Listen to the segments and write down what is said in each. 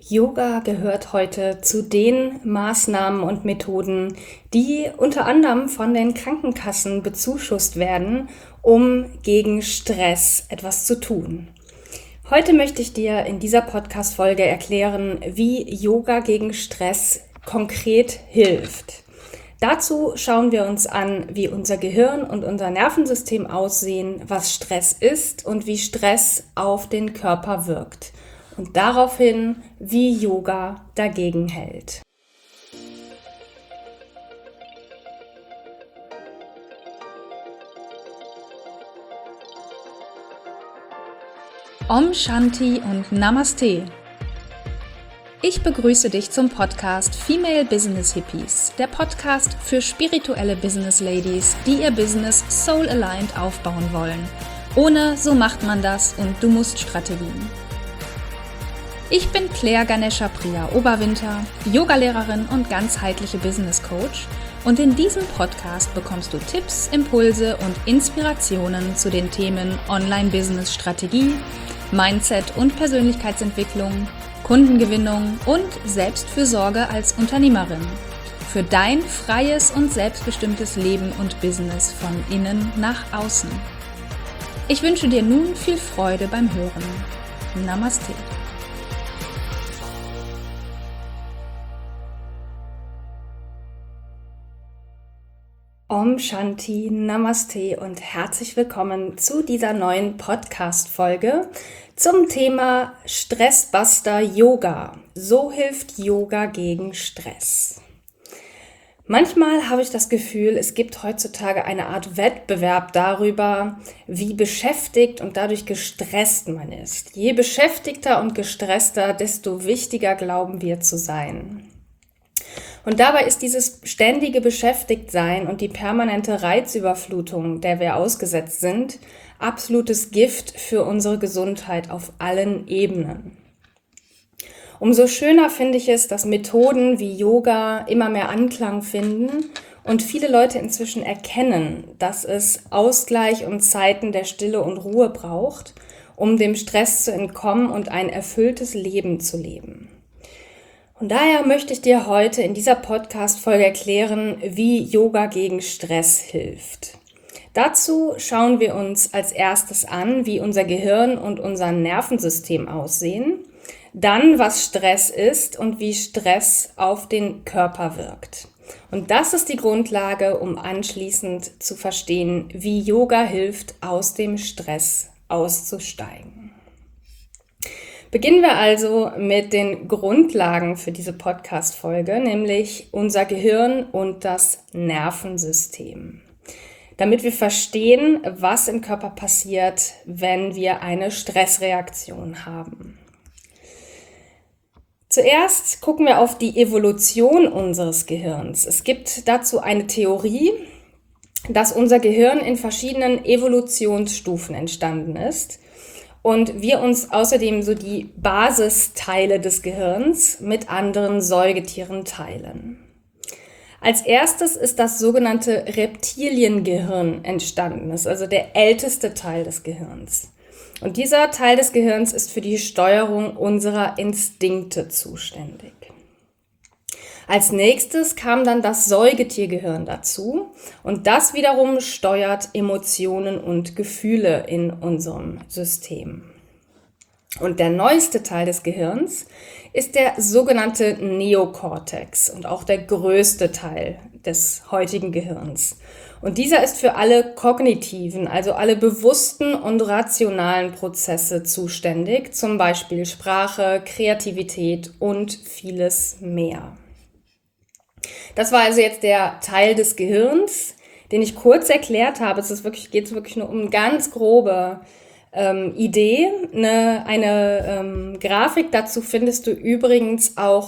Yoga gehört heute zu den Maßnahmen und Methoden, die unter anderem von den Krankenkassen bezuschusst werden, um gegen Stress etwas zu tun. Heute möchte ich dir in dieser Podcast-Folge erklären, wie Yoga gegen Stress konkret hilft. Dazu schauen wir uns an, wie unser Gehirn und unser Nervensystem aussehen, was Stress ist und wie Stress auf den Körper wirkt. Und daraufhin, wie Yoga dagegen hält. Om Shanti und Namaste. Ich begrüße dich zum Podcast Female Business Hippies, der Podcast für spirituelle Business Ladies, die ihr Business soul-aligned aufbauen wollen. Ohne so macht man das und du musst Strategien. Ich bin Claire Ganesha Priya Oberwinter, Yogalehrerin und ganzheitliche Business Coach, und in diesem Podcast bekommst du Tipps, Impulse und Inspirationen zu den Themen Online-Business-Strategie, Mindset und Persönlichkeitsentwicklung, Kundengewinnung und Selbstfürsorge als Unternehmerin. Für dein freies und selbstbestimmtes Leben und Business von innen nach außen. Ich wünsche dir nun viel Freude beim Hören. Namaste. Om Shanti, Namaste und herzlich willkommen zu dieser neuen Podcast-Folge zum Thema Stressbuster Yoga. So hilft Yoga gegen Stress. Manchmal habe ich das Gefühl, es gibt heutzutage eine Art Wettbewerb darüber, wie beschäftigt und dadurch gestresst man ist. Je beschäftigter und gestresster, desto wichtiger glauben wir zu sein. Und dabei ist dieses ständige Beschäftigtsein und die permanente Reizüberflutung, der wir ausgesetzt sind, absolutes Gift für unsere Gesundheit auf allen Ebenen. Umso schöner finde ich es, dass Methoden wie Yoga immer mehr Anklang finden und viele Leute inzwischen erkennen, dass es Ausgleich und Zeiten der Stille und Ruhe braucht, um dem Stress zu entkommen und ein erfülltes Leben zu leben. Und daher möchte ich dir heute in dieser Podcast-Folge erklären, wie Yoga gegen Stress hilft. Dazu schauen wir uns als erstes an, wie unser Gehirn und unser Nervensystem aussehen, dann was Stress ist und wie Stress auf den Körper wirkt. Und das ist die Grundlage, um anschließend zu verstehen, wie Yoga hilft, aus dem Stress auszusteigen. Beginnen wir also mit den Grundlagen für diese Podcast-Folge, nämlich unser Gehirn und das Nervensystem. Damit wir verstehen, was im Körper passiert, wenn wir eine Stressreaktion haben. Zuerst gucken wir auf die Evolution unseres Gehirns. Es gibt dazu eine Theorie, dass unser Gehirn in verschiedenen Evolutionsstufen entstanden ist. Und wir uns außerdem so die Basisteile des Gehirns mit anderen Säugetieren teilen. Als erstes ist das sogenannte Reptiliengehirn entstanden. Das ist also der älteste Teil des Gehirns. Und dieser Teil des Gehirns ist für die Steuerung unserer Instinkte zuständig. Als nächstes kam dann das Säugetiergehirn dazu und das wiederum steuert Emotionen und Gefühle in unserem System. Und der neueste Teil des Gehirns ist der sogenannte Neokortex und auch der größte Teil des heutigen Gehirns. Und dieser ist für alle kognitiven, also alle bewussten und rationalen Prozesse zuständig, zum Beispiel Sprache, Kreativität und vieles mehr. Das war also jetzt der Teil des Gehirns, den ich kurz erklärt habe. Geht wirklich nur um eine ganz grobe Idee. Eine Grafik dazu findest du übrigens auch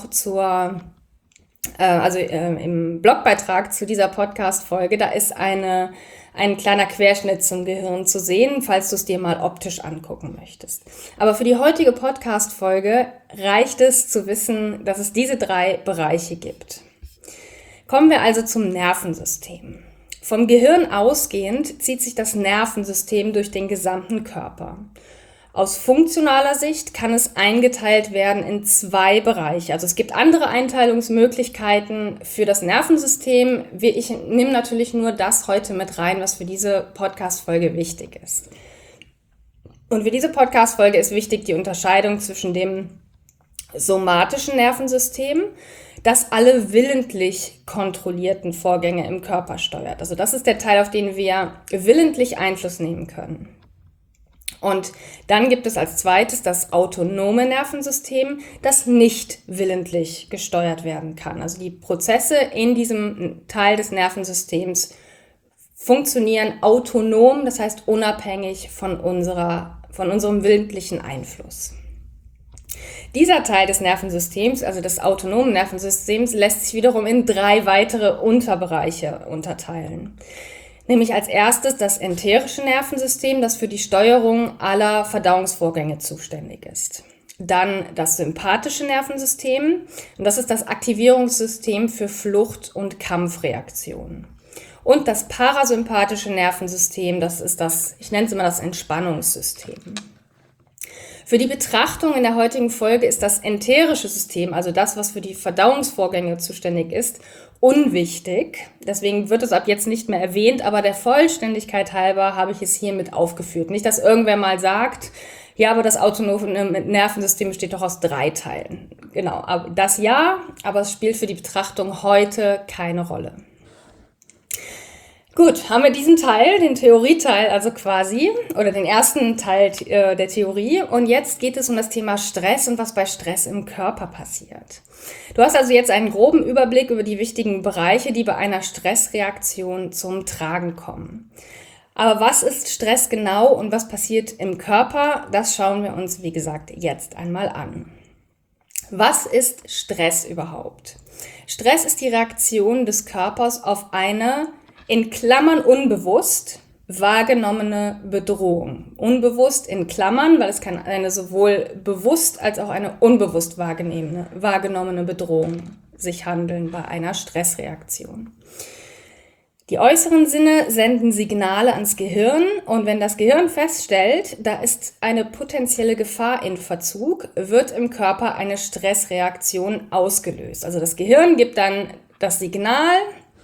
im Blogbeitrag zu dieser Podcast-Folge. Da ist ein kleiner Querschnitt zum Gehirn zu sehen, falls du es dir mal optisch angucken möchtest. Aber für die heutige Podcast-Folge reicht es zu wissen, dass es diese 3 Bereiche gibt. Kommen wir also zum Nervensystem. Vom Gehirn ausgehend zieht sich das Nervensystem durch den gesamten Körper. Aus funktionaler Sicht kann es eingeteilt werden in 2 Bereiche. Also es gibt andere Einteilungsmöglichkeiten für das Nervensystem. Ich nehme natürlich nur das heute mit rein, was für diese Podcast-Folge wichtig ist. Und für diese Podcast-Folge ist wichtig die Unterscheidung zwischen dem somatischen Nervensystem, das alle willentlich kontrollierten Vorgänge im Körper steuert. Also das ist der Teil, auf den wir willentlich Einfluss nehmen können. Und dann gibt es als zweites das autonome Nervensystem, das nicht willentlich gesteuert werden kann. Also die Prozesse in diesem Teil des Nervensystems funktionieren autonom, das heißt unabhängig von unserem willentlichen Einfluss. Dieser Teil des Nervensystems, also des autonomen Nervensystems, lässt sich wiederum in 3 weitere Unterbereiche unterteilen. Nämlich als erstes das enterische Nervensystem, das für die Steuerung aller Verdauungsvorgänge zuständig ist. Dann das sympathische Nervensystem, und das ist das Aktivierungssystem für Flucht- und Kampfreaktionen. Und das parasympathische Nervensystem, das ist ich nenne es immer das Entspannungssystem. Für die Betrachtung in der heutigen Folge ist das enterische System, also das, was für die Verdauungsvorgänge zuständig ist, unwichtig. Deswegen wird es ab jetzt nicht mehr erwähnt, aber der Vollständigkeit halber habe ich es hiermit aufgeführt. Nicht, dass irgendwer mal sagt, ja, aber das autonome Nervensystem besteht doch aus 3 Teilen. Genau, das ja, aber es spielt für die Betrachtung heute keine Rolle. Gut, haben wir diesen Teil, den Theorieteil also quasi, oder den ersten Teil der Theorie. Und jetzt geht es um das Thema Stress und was bei Stress im Körper passiert. Du hast also jetzt einen groben Überblick über die wichtigen Bereiche, die bei einer Stressreaktion zum Tragen kommen. Aber was ist Stress genau und was passiert im Körper? Das schauen wir uns, wie gesagt, jetzt einmal an. Was ist Stress überhaupt? Stress ist die Reaktion des Körpers auf eine in Klammern unbewusst wahrgenommene Bedrohung. Unbewusst in Klammern, weil es kann eine sowohl bewusst als auch eine unbewusst wahrgenommene Bedrohung sich handeln bei einer Stressreaktion. Die äußeren Sinne senden Signale ans Gehirn und wenn das Gehirn feststellt, da ist eine potenzielle Gefahr in Verzug, wird im Körper eine Stressreaktion ausgelöst. Also das Gehirn gibt dann das Signal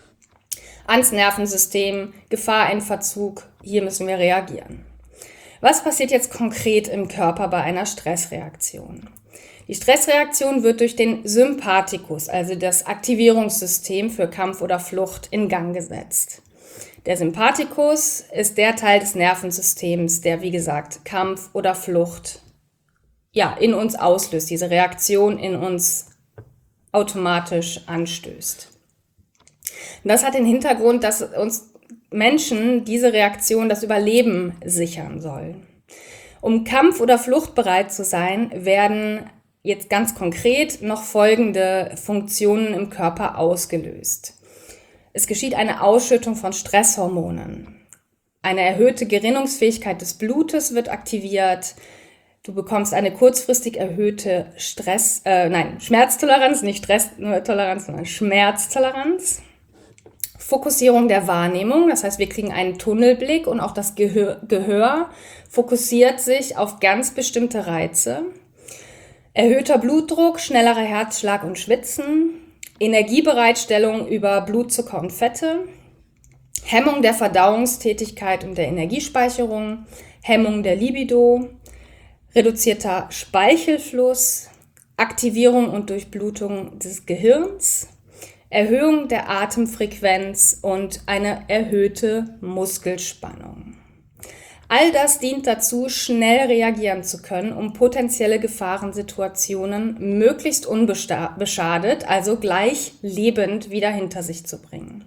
ans Nervensystem, Gefahr in Verzug, hier müssen wir reagieren. Was passiert jetzt konkret im Körper bei einer Stressreaktion? Die Stressreaktion wird durch den Sympathikus, also das Aktivierungssystem für Kampf oder Flucht, in Gang gesetzt. Der Sympathikus ist der Teil des Nervensystems, der, wie gesagt, Kampf oder Flucht in uns auslöst, diese Reaktion in uns automatisch anstößt. Und das hat den Hintergrund, dass uns Menschen diese Reaktion das Überleben sichern soll. Um Kampf- oder Fluchtbereit zu sein, werden jetzt ganz konkret noch folgende Funktionen im Körper ausgelöst. Es geschieht eine Ausschüttung von Stresshormonen. Eine erhöhte Gerinnungsfähigkeit des Blutes wird aktiviert. Du bekommst eine kurzfristig erhöhte Schmerztoleranz, nicht Stresstoleranz, sondern Schmerztoleranz. Fokussierung der Wahrnehmung, das heißt, wir kriegen einen Tunnelblick und auch das Gehör fokussiert sich auf ganz bestimmte Reize. Erhöhter Blutdruck, schnellerer Herzschlag und Schwitzen, Energiebereitstellung über Blutzucker und Fette, Hemmung der Verdauungstätigkeit und der Energiespeicherung, Hemmung der Libido, reduzierter Speichelfluss, Aktivierung und Durchblutung des Gehirns, Erhöhung der Atemfrequenz und eine erhöhte Muskelspannung. All das dient dazu, schnell reagieren zu können, um potenzielle Gefahrensituationen möglichst unbeschadet, also gleich lebend, wieder hinter sich zu bringen.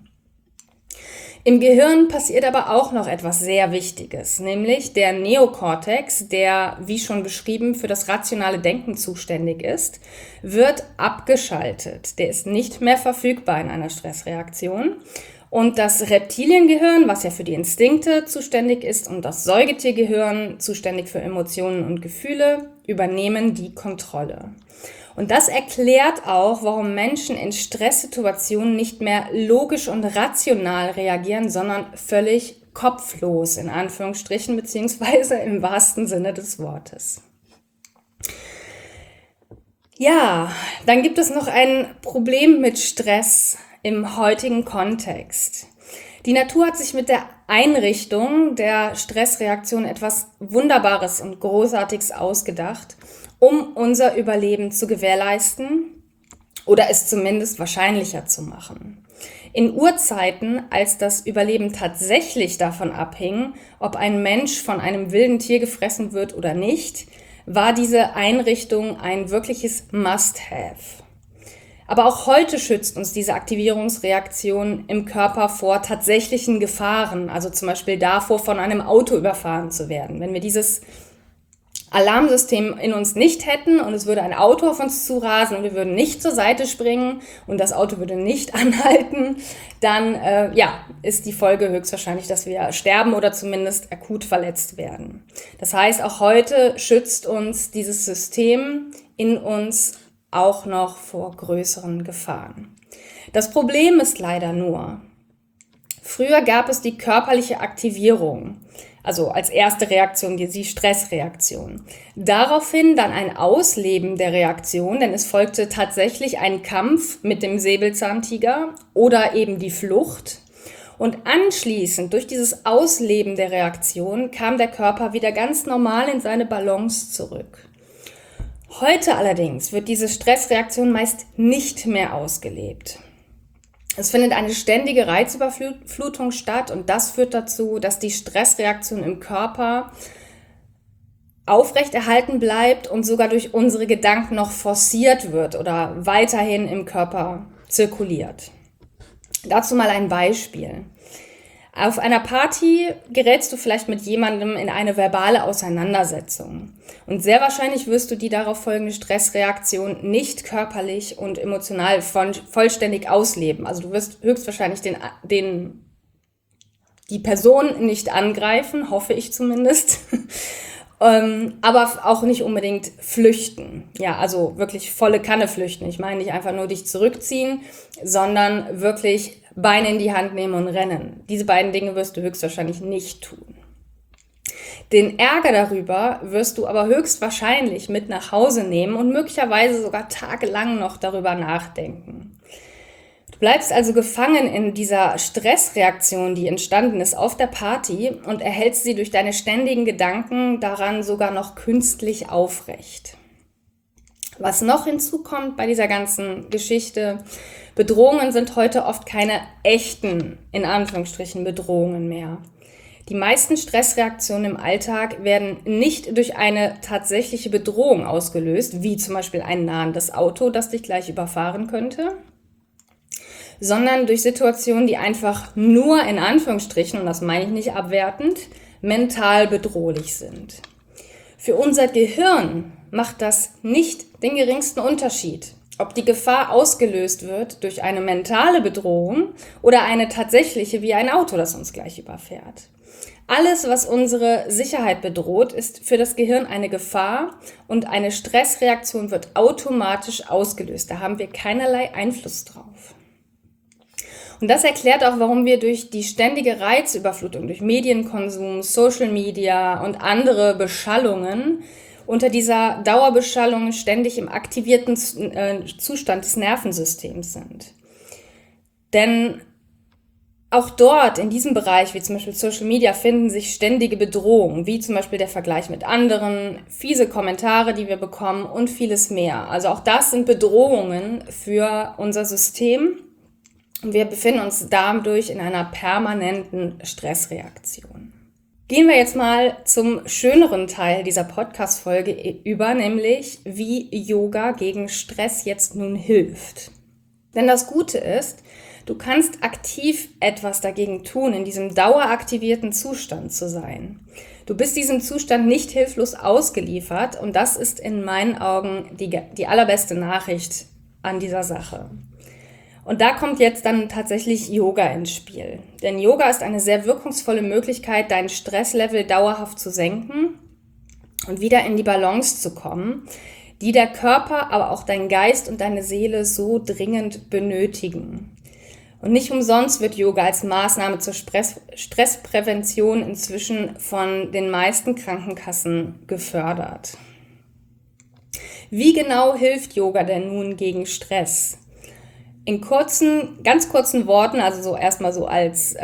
Im Gehirn passiert aber auch noch etwas sehr Wichtiges, nämlich der Neokortex, der, wie schon beschrieben, für das rationale Denken zuständig ist, wird abgeschaltet. Der ist nicht mehr verfügbar in einer Stressreaktion. Und das Reptiliengehirn, was ja für die Instinkte zuständig ist, und das Säugetiergehirn, zuständig für Emotionen und Gefühle, übernehmen die Kontrolle. Und das erklärt auch, warum Menschen in Stresssituationen nicht mehr logisch und rational reagieren, sondern völlig kopflos in Anführungsstrichen, beziehungsweise im wahrsten Sinne des Wortes. Ja, dann gibt es noch ein Problem mit Stress im heutigen Kontext. Die Natur hat sich mit der Einrichtung der Stressreaktion etwas Wunderbares und Großartiges ausgedacht, um unser Überleben zu gewährleisten oder es zumindest wahrscheinlicher zu machen. In Urzeiten, als das Überleben tatsächlich davon abhing, ob ein Mensch von einem wilden Tier gefressen wird oder nicht, war diese Einrichtung ein wirkliches Must-Have. Aber auch heute schützt uns diese Aktivierungsreaktion im Körper vor tatsächlichen Gefahren, also zum Beispiel davor, von einem Auto überfahren zu werden. Wenn wir dieses Alarmsystem in uns nicht hätten und es würde ein Auto auf uns zurasen und wir würden nicht zur Seite springen und das Auto würde nicht anhalten, dann ist die Folge höchstwahrscheinlich, dass wir sterben oder zumindest akut verletzt werden. Das heißt, auch heute schützt uns dieses System in uns auch noch vor größeren Gefahren. Das Problem ist leider nur, früher gab es die körperliche Aktivierung, also als erste Reaktion die Stressreaktion. Daraufhin dann ein Ausleben der Reaktion, denn es folgte tatsächlich ein Kampf mit dem Säbelzahntiger oder eben die Flucht. Und anschließend, durch dieses Ausleben der Reaktion, kam der Körper wieder ganz normal in seine Balance zurück. Heute allerdings wird diese Stressreaktion meist nicht mehr ausgelebt. Es findet eine ständige Reizüberflutung statt und das führt dazu, dass die Stressreaktion im Körper aufrechterhalten bleibt und sogar durch unsere Gedanken noch forciert wird oder weiterhin im Körper zirkuliert. Dazu mal ein Beispiel. Auf einer Party gerätst du vielleicht mit jemandem in eine verbale Auseinandersetzung. Und sehr wahrscheinlich wirst du die darauf folgende Stressreaktion nicht körperlich und emotional vollständig ausleben. Also du wirst höchstwahrscheinlich die Person nicht angreifen, hoffe ich zumindest, aber auch nicht unbedingt flüchten. Ja, also wirklich volle Kanne flüchten. Ich meine nicht einfach nur dich zurückziehen, sondern wirklich Beine in die Hand nehmen und rennen. Diese beiden Dinge wirst du höchstwahrscheinlich nicht tun. Den Ärger darüber wirst du aber höchstwahrscheinlich mit nach Hause nehmen und möglicherweise sogar tagelang noch darüber nachdenken. Du bleibst also gefangen in dieser Stressreaktion, die entstanden ist auf der Party und erhältst sie durch deine ständigen Gedanken daran sogar noch künstlich aufrecht. Was noch hinzukommt bei dieser ganzen Geschichte, Bedrohungen sind heute oft keine echten, in Anführungsstrichen, Bedrohungen mehr. Die meisten Stressreaktionen im Alltag werden nicht durch eine tatsächliche Bedrohung ausgelöst, wie zum Beispiel ein nahendes Auto, das dich gleich überfahren könnte, sondern durch Situationen, die einfach nur, in Anführungsstrichen, und das meine ich nicht abwertend, mental bedrohlich sind. Für unser Gehirn macht das nicht den geringsten Unterschied, ob die Gefahr ausgelöst wird durch eine mentale Bedrohung oder eine tatsächliche wie ein Auto, das uns gleich überfährt. Alles, was unsere Sicherheit bedroht, ist für das Gehirn eine Gefahr und eine Stressreaktion wird automatisch ausgelöst. Da haben wir keinerlei Einfluss drauf. Und das erklärt auch, warum wir durch die ständige Reizüberflutung, durch Medienkonsum, Social Media und andere Beschallungen unter dieser Dauerbeschallung ständig im aktivierten Zustand des Nervensystems sind. Denn auch dort, in diesem Bereich, wie zum Beispiel Social Media, finden sich ständige Bedrohungen, wie zum Beispiel der Vergleich mit anderen, fiese Kommentare, die wir bekommen und vieles mehr. Also auch das sind Bedrohungen für unser System. Und wir befinden uns dadurch in einer permanenten Stressreaktion. Gehen wir jetzt mal zum schöneren Teil dieser Podcast-Folge über, nämlich wie Yoga gegen Stress jetzt nun hilft. Denn das Gute ist, du kannst aktiv etwas dagegen tun, in diesem daueraktivierten Zustand zu sein. Du bist diesem Zustand nicht hilflos ausgeliefert und das ist in meinen Augen die allerbeste Nachricht an dieser Sache. Und da kommt jetzt dann tatsächlich Yoga ins Spiel. Denn Yoga ist eine sehr wirkungsvolle Möglichkeit, dein Stresslevel dauerhaft zu senken und wieder in die Balance zu kommen, die der Körper, aber auch dein Geist und deine Seele so dringend benötigen. Und nicht umsonst wird Yoga als Maßnahme zur Stressprävention inzwischen von den meisten Krankenkassen gefördert. Wie genau hilft Yoga denn nun gegen Stress? In ganz kurzen Worten, also so erstmal so als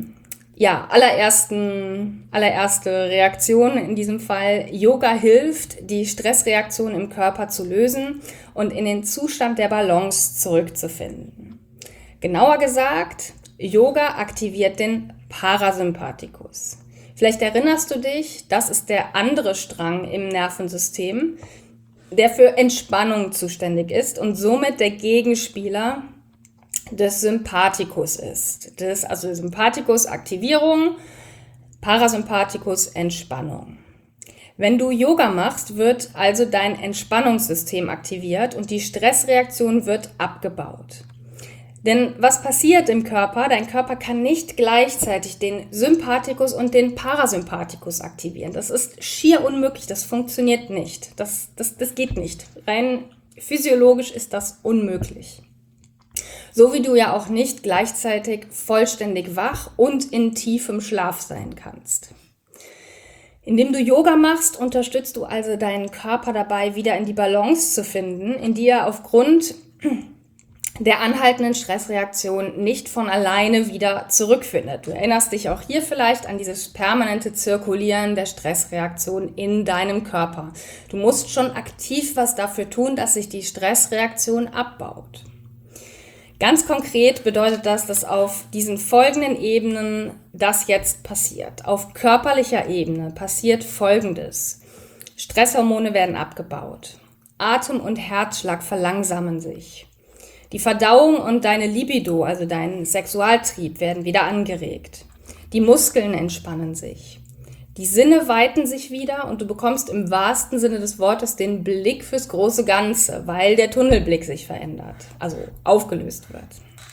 allererste Reaktion in diesem Fall: Yoga hilft, die Stressreaktion im Körper zu lösen und in den Zustand der Balance zurückzufinden. Genauer gesagt, Yoga aktiviert den Parasympathikus. Vielleicht erinnerst du dich, das ist der andere Strang im Nervensystem, der für Entspannung zuständig ist und somit der Gegenspieler des Sympathikus ist. Also Sympathikus Aktivierung, Parasympathikus Entspannung. Wenn du Yoga machst, wird also dein Entspannungssystem aktiviert und die Stressreaktion wird abgebaut. Denn was passiert im Körper? Dein Körper kann nicht gleichzeitig den Sympathikus und den Parasympathikus aktivieren. Das ist schier unmöglich, das funktioniert nicht. Das geht nicht. Rein physiologisch ist das unmöglich. So wie du ja auch nicht gleichzeitig vollständig wach und in tiefem Schlaf sein kannst. Indem du Yoga machst, unterstützt du also deinen Körper dabei, wieder in die Balance zu finden, in die er aufgrund der anhaltenden Stressreaktion nicht von alleine wieder zurückfindet. Du erinnerst dich auch hier vielleicht an dieses permanente Zirkulieren der Stressreaktion in deinem Körper. Du musst schon aktiv was dafür tun, dass sich die Stressreaktion abbaut. Ganz konkret bedeutet das, dass auf diesen folgenden Ebenen das jetzt passiert. Auf körperlicher Ebene passiert Folgendes: Stresshormone werden abgebaut. Atem- und Herzschlag verlangsamen sich. Die Verdauung und deine Libido, also dein Sexualtrieb, werden wieder angeregt. Die Muskeln entspannen sich. Die Sinne weiten sich wieder und du bekommst im wahrsten Sinne des Wortes den Blick fürs große Ganze, weil der Tunnelblick sich verändert, also aufgelöst wird.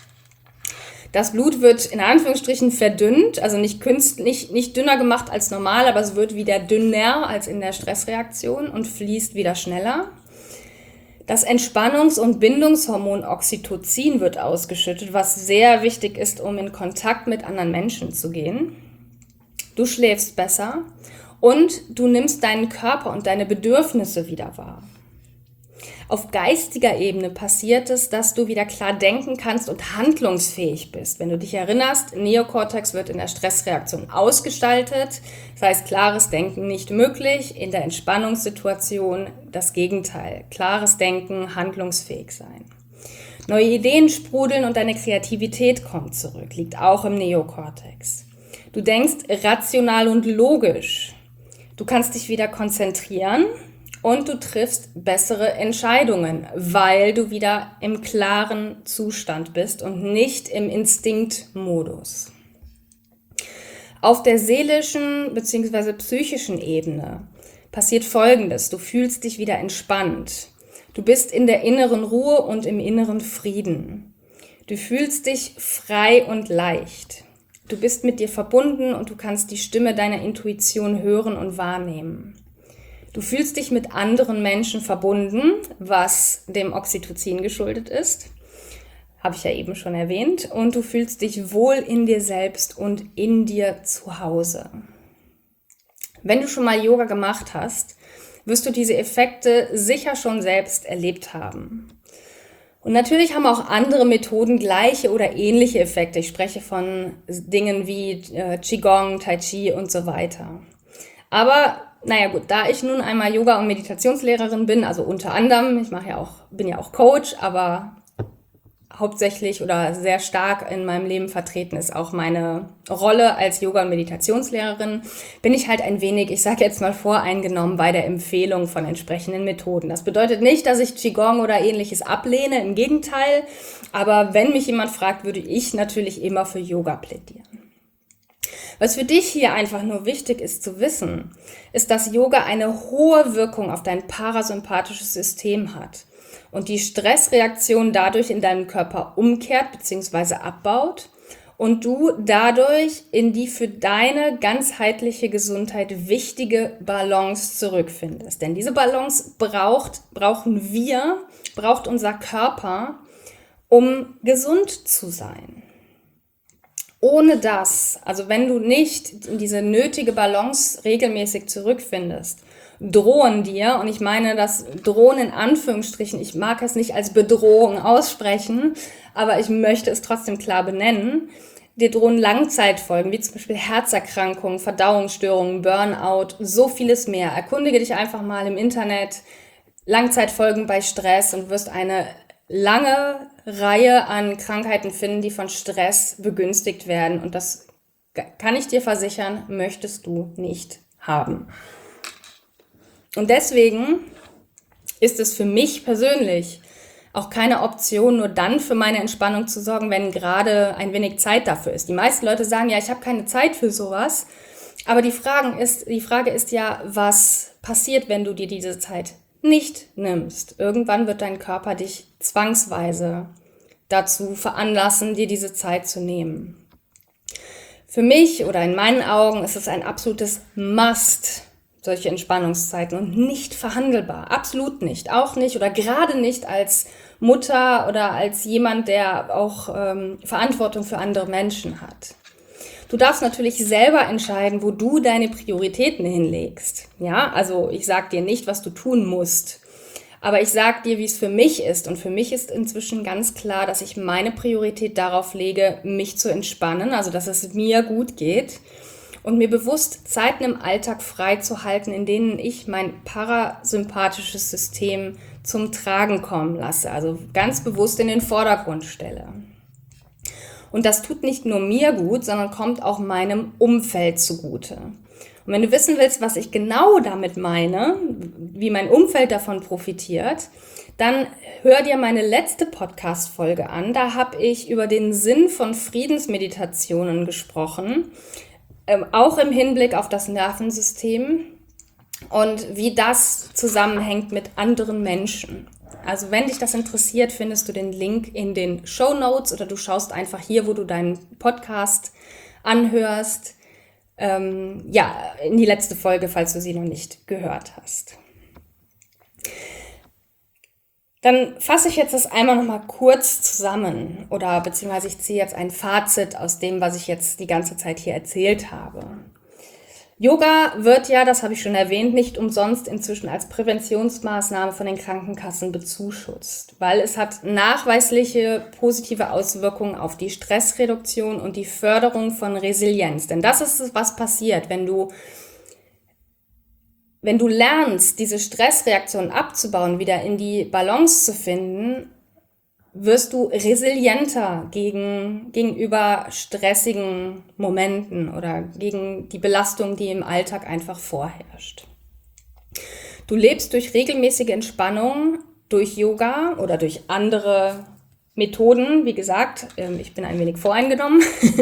Das Blut wird in Anführungsstrichen verdünnt, also nicht dünner gemacht als normal, aber es wird wieder dünner als in der Stressreaktion und fließt wieder schneller. Das Entspannungs- und Bindungshormon Oxytocin wird ausgeschüttet, was sehr wichtig ist, um in Kontakt mit anderen Menschen zu gehen. Du schläfst besser und du nimmst deinen Körper und deine Bedürfnisse wieder wahr. Auf geistiger Ebene passiert es, dass du wieder klar denken kannst und handlungsfähig bist. Wenn du dich erinnerst, Neokortex wird in der Stressreaktion ausgestaltet. Das heißt, klares Denken nicht möglich. In der Entspannungssituation das Gegenteil. Klares Denken, handlungsfähig sein. Neue Ideen sprudeln und deine Kreativität kommt zurück. Liegt auch im Neokortex. Du denkst rational und logisch. Du kannst dich wieder konzentrieren. Und du triffst bessere Entscheidungen, weil du wieder im klaren Zustand bist und nicht im Instinktmodus. Auf der seelischen bzw. psychischen Ebene passiert Folgendes: Du fühlst dich wieder entspannt. Du bist in der inneren Ruhe und im inneren Frieden. Du fühlst dich frei und leicht. Du bist mit dir verbunden und du kannst die Stimme deiner Intuition hören und wahrnehmen. Du fühlst dich mit anderen Menschen verbunden, was dem Oxytocin geschuldet ist. Habe ich ja eben schon erwähnt. Und du fühlst dich wohl in dir selbst und in dir zu Hause. Wenn du schon mal Yoga gemacht hast, wirst du diese Effekte sicher schon selbst erlebt haben. Und natürlich haben auch andere Methoden gleiche oder ähnliche Effekte. Ich spreche von Dingen wie Qigong, Tai Chi und so weiter. Aber naja gut, da ich nun einmal Yoga- und Meditationslehrerin bin, also unter anderem, bin ja auch Coach, aber hauptsächlich oder sehr stark in meinem Leben vertreten ist auch meine Rolle als Yoga- und Meditationslehrerin, bin ich halt ein wenig, ich sage jetzt mal voreingenommen bei der Empfehlung von entsprechenden Methoden. Das bedeutet nicht, dass ich Qigong oder ähnliches ablehne, im Gegenteil, aber wenn mich jemand fragt, würde ich natürlich immer für Yoga plädieren. Was für dich hier einfach nur wichtig ist zu wissen, ist, dass Yoga eine hohe Wirkung auf dein parasympathisches System hat und die Stressreaktion dadurch in deinem Körper umkehrt bzw. abbaut und du dadurch in die für deine ganzheitliche Gesundheit wichtige Balance zurückfindest. Denn diese Balance braucht unser Körper, um gesund zu sein. ohne das, also wenn du nicht in diese nötige Balance regelmäßig zurückfindest, drohen dir, und ich meine das drohen in Anführungsstrichen, ich mag es nicht als Bedrohung aussprechen, aber ich möchte es trotzdem klar benennen, dir drohen Langzeitfolgen, wie zum Beispiel Herzerkrankungen, Verdauungsstörungen, Burnout, so vieles mehr. Erkundige dich einfach mal im Internet, Langzeitfolgen bei Stress, und wirst eine lange Reihe an Krankheiten finden, die von Stress begünstigt werden. Und das kann ich dir versichern, möchtest du nicht haben. Und deswegen ist es für mich persönlich auch keine Option, nur dann für meine Entspannung zu sorgen, wenn gerade ein wenig Zeit dafür ist. Die meisten Leute sagen, ja, ich habe keine Zeit für sowas. Aber die Frage ist ja, was passiert, wenn du dir diese Zeit nicht nimmst? Irgendwann wird dein Körper dich zwangsweise dazu veranlassen, dir diese Zeit zu nehmen. Für mich oder in meinen Augen ist es ein absolutes Must, solche Entspannungszeiten, und nicht verhandelbar. Absolut nicht. Auch nicht oder gerade nicht als Mutter oder als jemand, der auch Verantwortung für andere Menschen hat. Du darfst natürlich selber entscheiden, wo du deine Prioritäten hinlegst. Ja, also ich sage dir nicht, was du tun musst, aber ich sage dir, wie es für mich ist. Und für mich ist inzwischen ganz klar, dass ich meine Priorität darauf lege, mich zu entspannen, also dass es mir gut geht und mir bewusst Zeiten im Alltag frei zu halten, in denen ich mein parasympathisches System zum Tragen kommen lasse, also ganz bewusst in den Vordergrund stelle. Und das tut nicht nur mir gut, sondern kommt auch meinem Umfeld zugute. Und wenn du wissen willst, was ich genau damit meine, wie mein Umfeld davon profitiert, dann hör dir meine letzte Podcast-Folge an. Da habe ich über den Sinn von Friedensmeditationen gesprochen, auch im Hinblick auf das Nervensystem und wie das zusammenhängt mit anderen Menschen. Also wenn dich das interessiert, findest du den Link in den Shownotes oder du schaust einfach hier, wo du deinen Podcast anhörst, in die letzte Folge, falls du sie noch nicht gehört hast. Dann fasse ich jetzt das einmal nochmal kurz zusammen oder beziehungsweise ich ziehe jetzt ein Fazit aus dem, was ich jetzt die ganze Zeit hier erzählt habe. Yoga wird ja, das habe ich schon erwähnt, nicht umsonst inzwischen als Präventionsmaßnahme von den Krankenkassen bezuschusst, weil es hat nachweisliche positive Auswirkungen auf die Stressreduktion und die Förderung von Resilienz. Denn das ist es, was passiert, wenn du lernst, diese Stressreaktionen abzubauen, wieder in die Balance zu finden, wirst du resilienter gegenüber stressigen Momenten oder gegen die Belastung, die im Alltag einfach vorherrscht. Du lebst durch regelmäßige Entspannung, durch Yoga oder durch andere Methoden. Wie gesagt, ich bin ein wenig voreingenommen.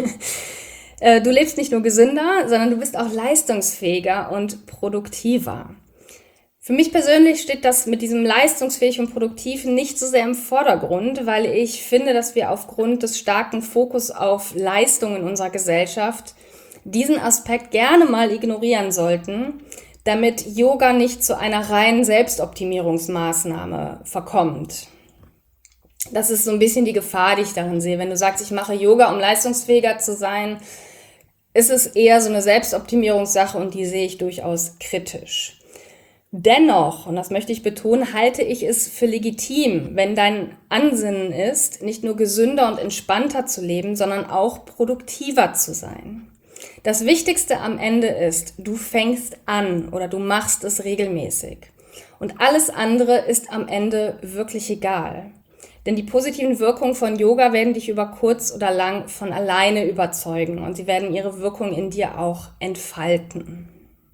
Du lebst nicht nur gesünder, sondern du bist auch leistungsfähiger und produktiver. Für mich persönlich steht das mit diesem leistungsfähig und produktiv nicht so sehr im Vordergrund, weil ich finde, dass wir aufgrund des starken Fokus auf Leistung in unserer Gesellschaft diesen Aspekt gerne mal ignorieren sollten, damit Yoga nicht zu einer reinen Selbstoptimierungsmaßnahme verkommt. Das ist so ein bisschen die Gefahr, die ich darin sehe. Wenn du sagst, ich mache Yoga, um leistungsfähiger zu sein, ist es eher so eine Selbstoptimierungssache und die sehe ich durchaus kritisch. Dennoch, und das möchte ich betonen, halte ich es für legitim, wenn dein Ansinnen ist, nicht nur gesünder und entspannter zu leben, sondern auch produktiver zu sein. Das Wichtigste am Ende ist, du fängst an oder du machst es regelmäßig. Und alles andere ist am Ende wirklich egal. Denn die positiven Wirkungen von Yoga werden dich über kurz oder lang von alleine überzeugen und sie werden ihre Wirkung in dir auch entfalten.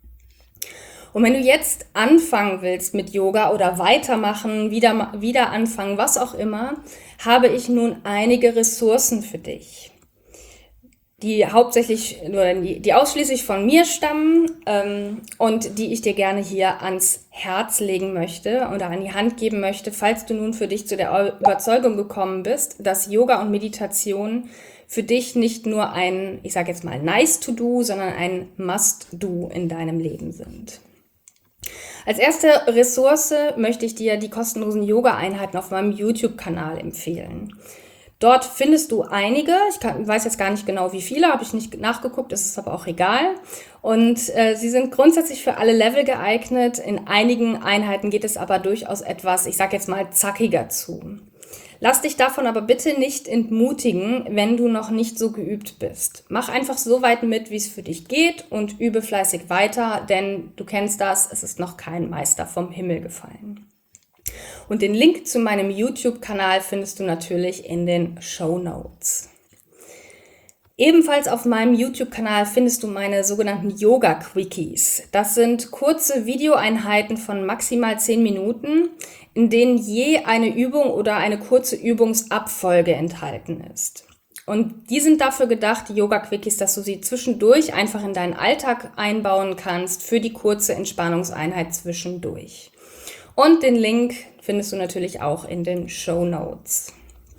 Und wenn du jetzt anfangen willst mit Yoga oder weitermachen, wieder anfangen, was auch immer, habe ich nun einige Ressourcen für dich, die ausschließlich von mir stammen und die ich dir gerne hier ans Herz legen möchte oder an die Hand geben möchte, falls du nun für dich zu der Überzeugung gekommen bist, dass Yoga und Meditation für dich nicht nur ein, ich sage jetzt mal, nice to do, sondern ein must do in deinem Leben sind. Als erste Ressource möchte ich dir die kostenlosen Yoga-Einheiten auf meinem YouTube-Kanal empfehlen. Dort findest du einige, weiß jetzt gar nicht genau wie viele, habe ich nicht nachgeguckt, das ist aber auch egal. Und sie sind grundsätzlich für alle Level geeignet. In einigen Einheiten geht es aber durchaus etwas, ich sage jetzt mal, zackiger zu. Lass dich davon aber bitte nicht entmutigen, wenn du noch nicht so geübt bist. Mach einfach so weit mit, wie es für dich geht und übe fleißig weiter, denn du kennst das, es ist noch kein Meister vom Himmel gefallen. Und den Link zu meinem YouTube-Kanal findest du natürlich in den Shownotes. Ebenfalls auf meinem YouTube-Kanal findest du meine sogenannten Yoga-Quickies. Das sind kurze Videoeinheiten von maximal 10 Minuten, in denen je eine Übung oder eine kurze Übungsabfolge enthalten ist. Und die sind dafür gedacht, die Yoga-Quickies, dass du sie zwischendurch einfach in deinen Alltag einbauen kannst für die kurze Entspannungseinheit zwischendurch. Und den Link findest du natürlich auch in den Shownotes.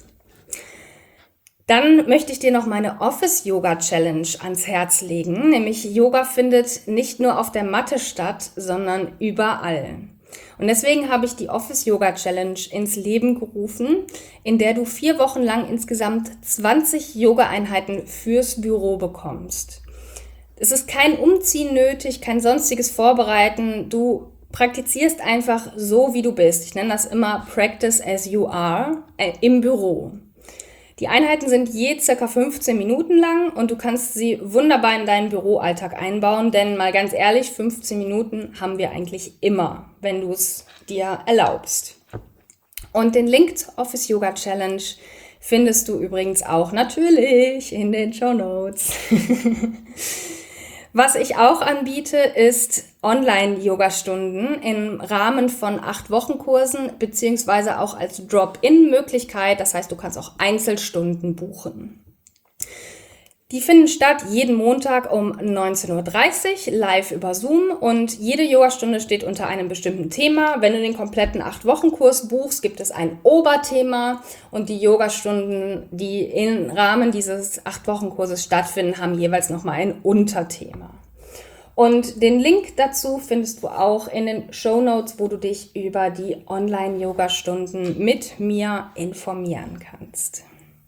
Dann möchte ich dir noch meine Office-Yoga-Challenge ans Herz legen, nämlich Yoga findet nicht nur auf der Matte statt, sondern überall. Und deswegen habe ich die Office-Yoga-Challenge ins Leben gerufen, in der du 4 Wochen lang insgesamt 20 Yoga-Einheiten fürs Büro bekommst. Es ist kein Umziehen nötig, kein sonstiges Vorbereiten, du praktizierst einfach so, wie du bist. Ich nenne das immer Practice as you are im Büro. Die Einheiten sind je ca. 15 Minuten lang und du kannst sie wunderbar in deinen Büroalltag einbauen, denn mal ganz ehrlich, 15 Minuten haben wir eigentlich immer, wenn du es dir erlaubst. Und den Link zur Office Yoga Challenge findest du übrigens auch natürlich in den Shownotes. Was ich auch anbiete, ist Online-Yoga-Stunden im Rahmen von 8-Wochen-Kursen beziehungsweise auch als Drop-in-Möglichkeit. Das heißt, du kannst auch Einzelstunden buchen. Die finden statt jeden Montag um 19:30 Uhr live über Zoom und jede Yogastunde steht unter einem bestimmten Thema. Wenn du den kompletten 8-Wochen-Kurs buchst, gibt es ein Oberthema und die Yogastunden, die im Rahmen dieses 8-Wochen-Kurses stattfinden, haben jeweils nochmal ein Unterthema. Und den Link dazu findest du auch in den Shownotes, wo du dich über die Online-Yoga-Stunden mit mir informieren kannst.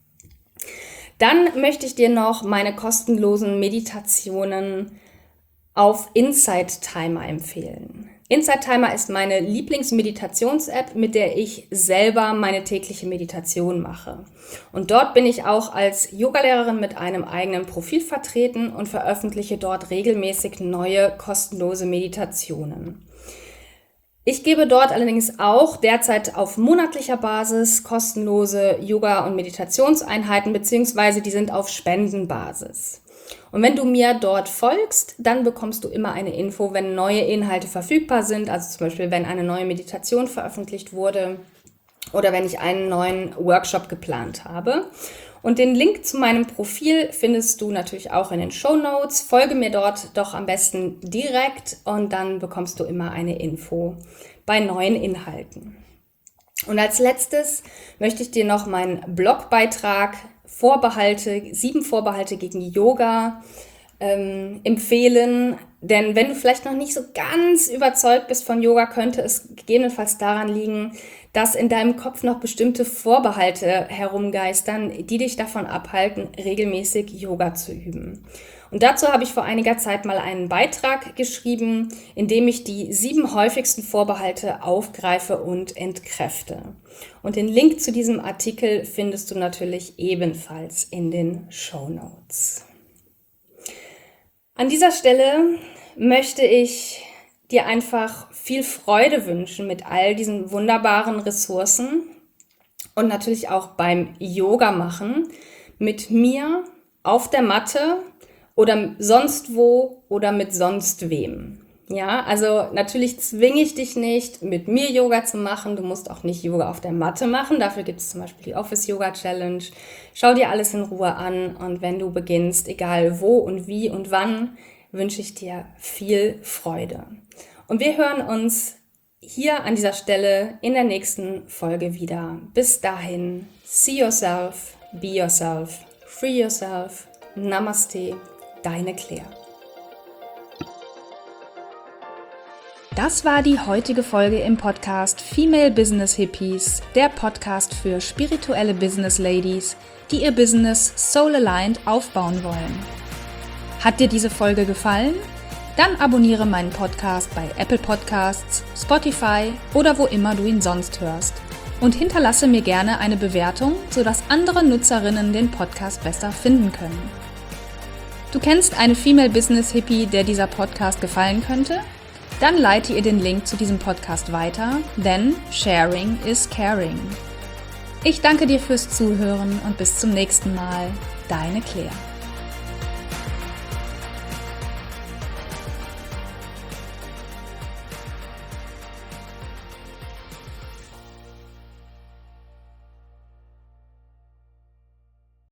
Dann möchte ich dir noch meine kostenlosen Meditationen auf Insight Timer empfehlen. Insight Timer ist meine Lieblingsmeditations-App, mit der ich selber meine tägliche Meditation mache. Und dort bin ich auch als Yogalehrerin mit einem eigenen Profil vertreten und veröffentliche dort regelmäßig neue kostenlose Meditationen. Ich gebe dort allerdings auch derzeit auf monatlicher Basis kostenlose Yoga- und Meditationseinheiten, beziehungsweise die sind auf Spendenbasis. Und wenn du mir dort folgst, dann bekommst du immer eine Info, wenn neue Inhalte verfügbar sind, also zum Beispiel, wenn eine neue Meditation veröffentlicht wurde oder wenn ich einen neuen Workshop geplant habe. Und den Link zu meinem Profil findest du natürlich auch in den Shownotes. Folge mir dort doch am besten direkt und dann bekommst du immer eine Info bei neuen Inhalten. Und als letztes möchte ich dir noch meinen Blogbeitrag 7 Vorbehalte gegen Yoga empfehlen. Denn wenn du vielleicht noch nicht so ganz überzeugt bist von Yoga, könnte es gegebenenfalls daran liegen, dass in deinem Kopf noch bestimmte Vorbehalte herumgeistern, die dich davon abhalten, regelmäßig Yoga zu üben. Und dazu habe ich vor einiger Zeit mal einen Beitrag geschrieben, in dem ich die 7 häufigsten Vorbehalte aufgreife und entkräfte. Und den Link zu diesem Artikel findest du natürlich ebenfalls in den Shownotes. An dieser Stelle möchte ich dir einfach viel Freude wünschen mit all diesen wunderbaren Ressourcen und natürlich auch beim Yoga machen mit mir auf der Matte oder sonst wo oder mit sonst wem. Ja, also natürlich zwinge ich dich nicht, mit mir Yoga zu machen. Du musst auch nicht Yoga auf der Matte machen. Dafür gibt es zum Beispiel die Office Yoga Challenge. Schau dir alles in Ruhe an und wenn du beginnst, egal wo und wie und wann, wünsche ich dir viel Freude. Und wir hören uns hier an dieser Stelle in der nächsten Folge wieder. Bis dahin, see yourself, be yourself, free yourself. Namaste, deine Claire. Das war die heutige Folge im Podcast Female Business Hippies, der Podcast für spirituelle Business Ladies, die ihr Business soul-aligned aufbauen wollen. Hat dir diese Folge gefallen? Dann abonniere meinen Podcast bei Apple Podcasts, Spotify oder wo immer du ihn sonst hörst. Und hinterlasse mir gerne eine Bewertung, sodass andere Nutzerinnen den Podcast besser finden können. Du kennst eine Female Business Hippie, der dieser Podcast gefallen könnte? Dann leite ihr den Link zu diesem Podcast weiter, denn Sharing is Caring. Ich danke dir fürs Zuhören und bis zum nächsten Mal. Deine Claire.